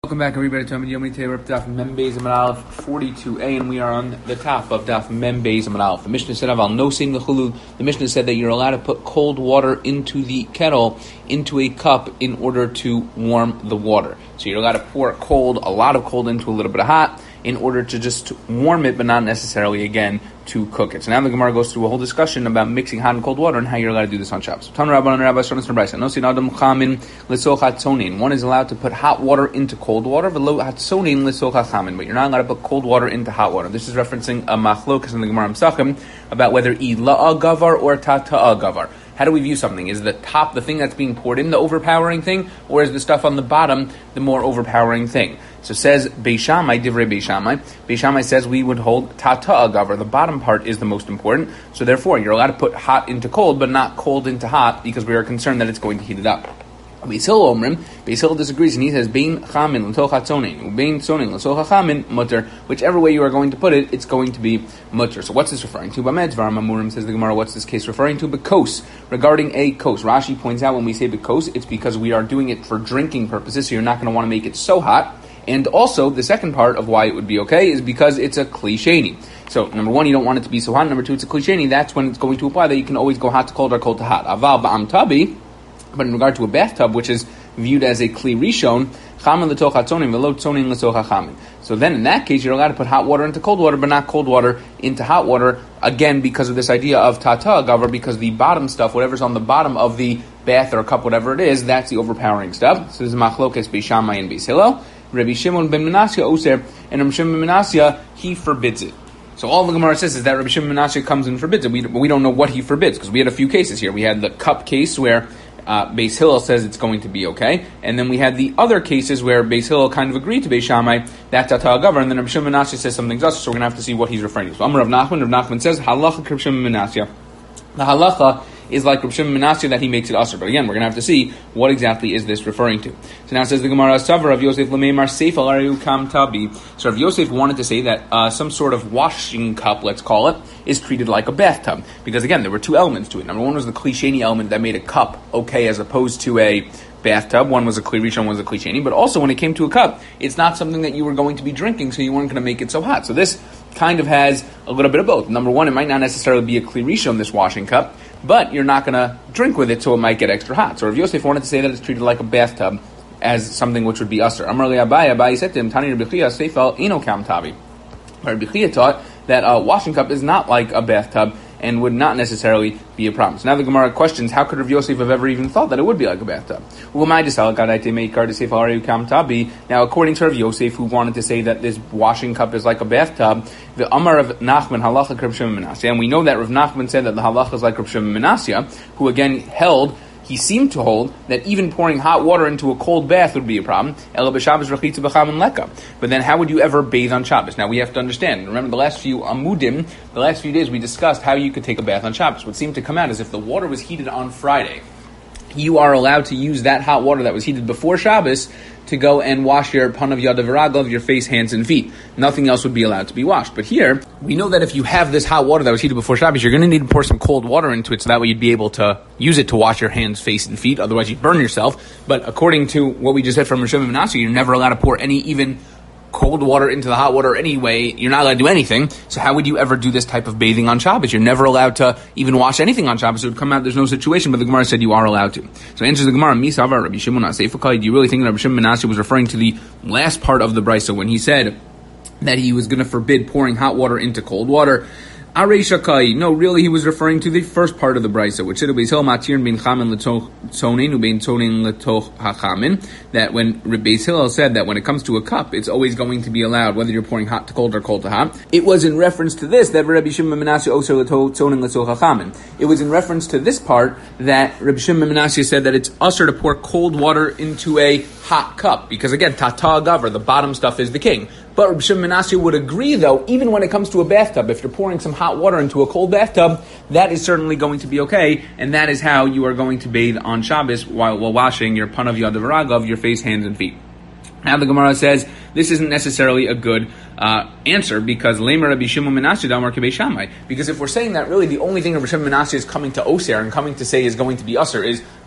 Welcome back, everybody, to Amid Yomi. Today we're up Daf Mem Beis Amud Aleph 42a, and we are on the top of Daf Mem Beis Amud Aleph. The Mishnah said, "Aval nosein l'chulu." The Mishnah said that you're allowed to put cold water into the kettle, into a cup, in order to warm the water. So you're allowed to pour a lot of cold into a little bit of hot, in order to just warm it, but not necessarily, again, to cook it. So now the Gemara goes through a whole discussion about mixing hot and cold water and how you're allowed to do this on Shabbos. One is allowed to put hot water into cold water, but you're not allowed to put cold water into hot water. This is referencing a machlokas in the Gemara Mesachim about whether ila'a gavar or tata'a gavar. How do we view something? Is the top the thing that's being poured in the overpowering thing, or is the stuff on the bottom the more overpowering thing? So says Beis Shammai, Divrei Beis Shammai. Beis Shammai says we would hold tata'a gavar. The bottom part is the most important. So therefore, you're allowed to put hot into cold, but not cold into hot, because we are concerned that it's going to heat it up. Beis Hillel disagrees, and he says bein chamin l'toch hatzonin, bein tzonin l'toch hachamin mutter. Whichever way you are going to put it, it's going to be mutter. So what's this referring to? B'med dvar mamurim, says the Gemara. What's this case referring to? Bekos, regarding a kos. Rashi points out when we say bekos, it's because we are doing it for drinking purposes. So you're not going to want to make it so hot. And also, the second part of why it would be okay is because it's a klisheni. So, number one, you don't want it to be so hot. Number two, it's a klisheni. That's when it's going to apply that you can always go hot to cold or cold to hot. Aval ba'am tabi. But in regard to a bathtub, which is viewed as a kli rishon, chamin l'toch hatzonin v'lo tzonin l'toch hachamin. So then, in that case, you're allowed to put hot water into cold water, but not cold water into hot water. Again, because of this idea of tata gavar, because the bottom stuff, whatever's on the bottom of the bath or cup, whatever it is, that's the overpowering stuff. So this is machlokes Beis Shammai and Beis Hillel. Rabbi Shimon ben Menasya oser, and Rabbi Shimon ben Menasya, he forbids it. So all the Gemara says is that Rabbi Shimon ben Menasya comes and forbids it. We don't know what he forbids, because we had a few cases here. We had the cup case where Beis Hillel says it's going to be okay, and then we had the other cases where Beis Hillel kind of agreed to Beis Shammai, that tata gavar, and then Rabbi Shimon ben Menasya says something's us, so we're going to have to see what he's referring to. So Amar Rav Nachman says, halacha Rabbi Shimon ben Menasya. The halacha is like Rabbi Shimon ben Menasya that he makes it usher. But again, we're going to have to see what exactly is this referring to. So now it says the Gemara, Savar Rav Yosef Lameimar Seif Alariu Kam Tabi. So Rav Yosef wanted to say that some sort of washing cup, let's call it, is treated like a bathtub. Because again, there were two elements to it. Number one was the klisheni element that made a cup okay as opposed to a bathtub. One was a kli rishon, one was a klisheni. But also when it came to a cup, it's not something that you were going to be drinking, so you weren't going to make it so hot. So this kind of has a little bit of both. Number one, it might not necessarily be a kli rishon, this washing cup, but you're not going to drink with it, so it might get extra hot. So Rav Yosef wanted to say that it's treated like a bathtub, as something which would be usher. Amar li Abaye said to him, Tani Rabbi Chia seifal ino kam tabi. Rabbi Chia taught that a washing cup is not like a bathtub and would not necessarily be a problem. So now the Gemara questions, how could Rav Yosef have ever even thought that it would be like a bathtub? Now, according to Rav Yosef, who wanted to say that this washing cup is like a bathtub, the Amar of Nachman, halacha Rav Shimon ben Menasya, and we know that Rav Nachman said that the halacha is like Rav Shimon ben Menasya, who again he seemed to hold that even pouring hot water into a cold bath would be a problem. But then how would you ever bathe on Shabbos? Now we have to understand. Remember the last few days we discussed how you could take a bath on Shabbos. What seemed to come out is if the water was heated on Friday, you are allowed to use that hot water that was heated before Shabbos to go and wash your panav yadav v'raglav, your face, hands, and feet. Nothing else would be allowed to be washed. But here, we know that if you have this hot water that was heated before Shabbos, you're going to need to pour some cold water into it, so that way you'd be able to use it to wash your hands, face, and feet. Otherwise, you'd burn yourself. But according to what we just said from Rav Shimon ben Menasya, you're never allowed to pour any even cold water into the hot water anyway. You're not allowed to do anything. So how would you ever do this type of bathing on Shabbos? You're never allowed to even wash anything on Shabbos. It would come out there's no situation, but the Gemara said you are allowed to. So answers the Gemara, Misavar Rabbi Shimon Aseifakai. Do you really think that Rabbi Shimon ben Menasya was referring to the last part of the brisa when he said that he was going to forbid pouring hot water into cold water? Areishakai. No, really, he was referring to the first part of the brisa, which said that when Beis Hillel said that when it comes to a cup, it's always going to be allowed whether you're pouring hot to cold or cold to hot. It was in reference to this that Rabbi Shimon ben Menasya oser l'tzonin l'toch hachamin. It was in reference to this part that Rabbi Shimon ben Menasya said that it's usher to pour cold water into a hot cup, because again, tata gavar, the bottom stuff is the king. But Rabbi Shimon ben Menasya would agree, though, even when it comes to a bathtub, if you're pouring some hot water into a cold bathtub, that is certainly going to be okay, and that is how you are going to bathe on Shabbos while washing your panav yadav v'raglav, your face, hands, and feet. Now the Gemara says this isn't necessarily a good answer because Lemer Rabbi Shimon ben Menasya Damar Kebei Shammai. Because if we're saying that really the only thing Rabbi Shimon ben Menasya is coming to Oser and coming to say is going to be Usher is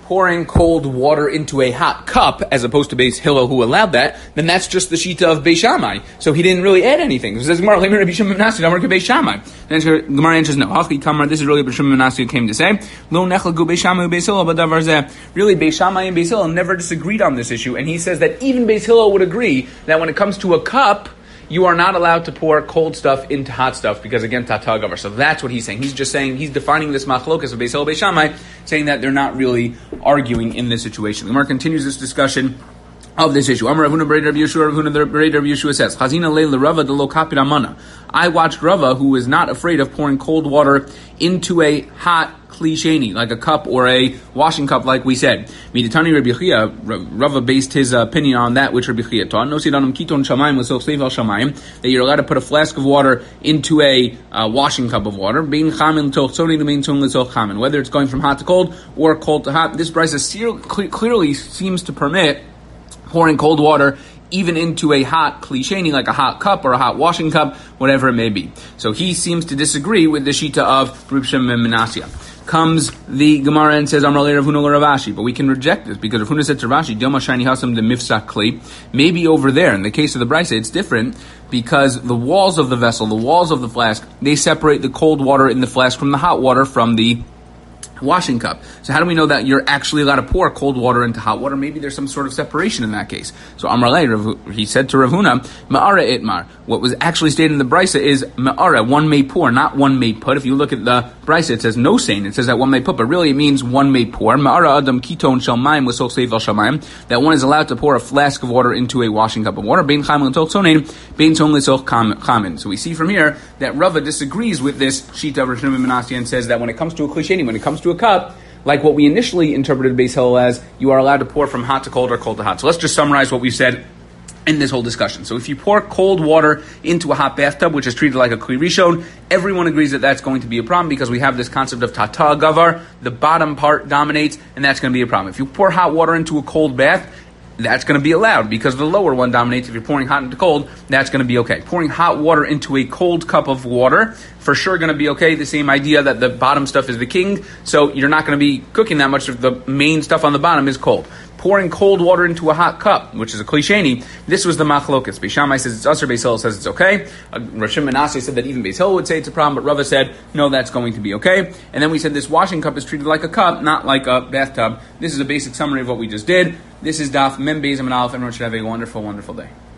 pouring cold water into a hot cup, as opposed to Beis Hillel who allowed that, then that's just the shita of Beis Shammai. So he didn't really add anything. So it says Gemara, Rabbi Shimon ben Menashe, Beis Shammai. And Gemara answers no. Hachi Kamar, this is really what Rabbi Shimon ben Menashe came to say. Lo nechlagu Beis Shammai Beis Hillel b'davar zeh. Really, Beis Shammai and Beis Hillel never disagreed on this issue, and he says that even Beis Hillel would agree that when it comes to a cup, you are not allowed to pour cold stuff into hot stuff because, again, tata gavar. So that's what he's saying. He's just saying, he's defining this machlokas of Beis Hillel, Beis Shammai, saying that they're not really arguing in this situation. The Gemara continues this discussion of this issue. Amar Ravuna B'rei Rabbi Yeshua, Ravuna B'rei Rabbi Yeshua says, Chazina leil Rava de lo kapir amana. I watched Rava, who is not afraid of pouring cold water into a hot klisheni, like a cup or a washing cup, like we said. Miditani Rabbi Chia, Rava based his opinion on that which Rabbi Chia taught. No sidanam kiton shamayim l'soch seif al shamayim, that you're allowed to put a flask of water into a washing cup of water. Bein chamin l'toch tzoni l'bein tzon l'soch chamin. Whether it's going from hot to cold or cold to hot, this brisa clearly seems to permit pouring cold water even into a hot klisheni, like a hot cup or a hot washing cup, whatever it may be. So he seems to disagree with the shita of Rabbi Shimon ben Menashe. Comes the Gemara and says, Amrale Rav Huna Ravashi, but we can reject this because Rav Huna said to Ravashi, Dilma Shani Hasam de Mifsak Kli. Maybe over there, in the case of the Brisa, it's different because the walls of the vessel, the walls of the flask, they separate the cold water in the flask from the hot water from the washing cup. So how do we know that you're actually allowed to pour cold water into hot water? Maybe there's some sort of separation in that case. So Amrale, he said to Rav Huna, Ma'ara itmar. What was actually stated in the Brisa is Ma'ara, one may pour, not one may put. If you look at the Brisa, it says no saying. It says that one may put, but really it means one may pour. Ma'ara adam kiton shalmayim with seif al shamayim. That one is allowed to pour a flask of water into a washing cup of water. Bein chamin l'toch tzonein, bein tzon l'soch chamin. So we see from here that Rava disagrees with this shita of Rav Shimon ben Menashe and says that when it comes to a klisheni, when it comes to a cup, like what we initially interpreted Beis Hillel as, you are allowed to pour from hot to cold or cold to hot. So let's just summarize what we've said in this whole discussion. So if you pour cold water into a hot bathtub, which is treated like a kli rishon, everyone agrees that that's going to be a problem because we have this concept of tata gavar, the bottom part dominates, and that's going to be a problem. If you pour hot water into a cold bath, that's going to be allowed because the lower one dominates. If you're pouring hot into cold, that's going to be okay. Pouring hot water into a cold cup of water, for sure going to be okay. The same idea that the bottom stuff is the king, so you're not going to be cooking that much if the main stuff on the bottom is cold. Pouring cold water into a hot cup, which is a klisheni, this was the machlokas. Beis Shammai says it's usher, Beis Hillel says it's okay. Rav Shimon ben Menashe said that even Beis Hillel would say it's a problem, but Rava said, no, that's going to be okay. And then we said this washing cup is treated like a cup, not like a bathtub. This is a basic summary of what we just did. This is Daf Mem Beis Amud Aleph. Everyone should have a wonderful, wonderful day.